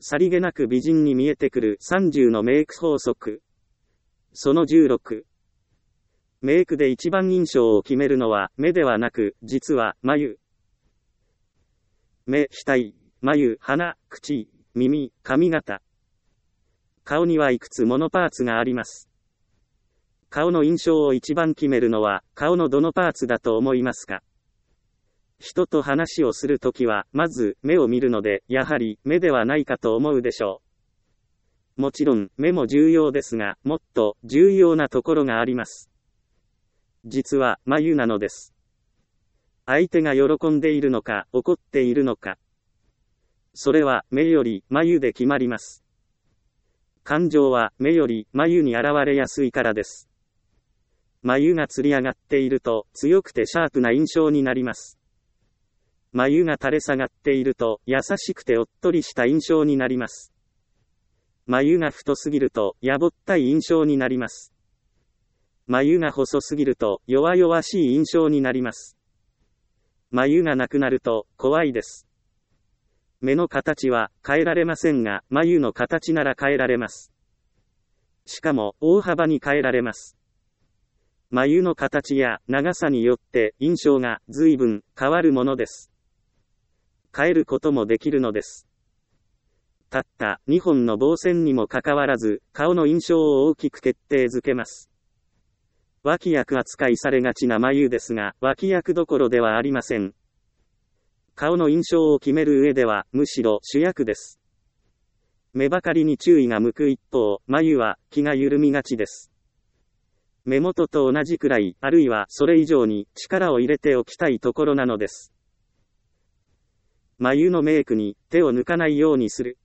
さりげなく美人に見えてくる30のメイク法則。その16。メイクで一番印象を決めるのは目ではなく、実は眉。目、額、眉、鼻、口、耳、髪型。顔にはいくつものパーツがあります。顔の印象を一番決めるのは顔のどのパーツだと思いますか？人と話をするときは、まず目を見るので、やはり目ではないかと思うでしょう。もちろん目も重要ですが、もっと重要なところがあります。実は眉なのです。相手が喜んでいるのか怒っているのか、それは目より眉で決まります。感情は目より眉に現れやすいからです。眉がつり上がっていると強くてシャープな印象になります。眉が垂れ下がっていると優しくておっとりした印象になります。眉が太すぎるとやぼったい印象になります。眉が細すぎると弱々しい印象になります。眉がなくなると怖いです。目の形は変えられませんが、眉の形なら変えられます。しかも大幅に変えられます。眉の形や長さによって印象が随分変わるものです。変えることもできるのです。たった2本の棒線にもかかわらず、顔の印象を大きく決定づけます。脇役扱いされがちな眉ですが、脇役どころではありません。顔の印象を決める上では、むしろ主役です。目ばかりに注意が向く一方、眉は気が緩みがちです。目元と同じくらい、あるいはそれ以上に力を入れておきたいところなのです。眉のメイクに手を抜かないようにする。